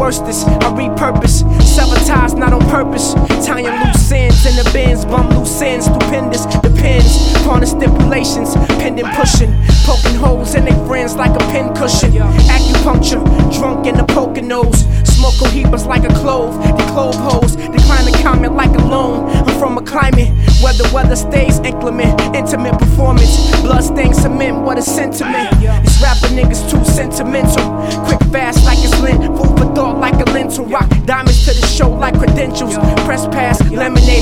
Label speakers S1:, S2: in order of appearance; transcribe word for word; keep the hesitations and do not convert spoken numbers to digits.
S1: reverse this, I repurpose. Sabotage not on purpose. Tying loose ends in the bins, bum loose ends, stupendous. Depends upon the stipulations, pending pushing. Poking holes in their friends like a pin cushion. Acupuncture, drunk in the Poconos. Smoke cohibas like a clove. The clove holes, decline to comment like a loan. I'm from a climate where the weather stays inclement. Intimate performance, blood stained cement, what a sentiment. These rapper niggas too sentimental. Quick fast like it's lint, food for thought like a lentil. Rock diamonds to the show like credentials. Press pass, lemonade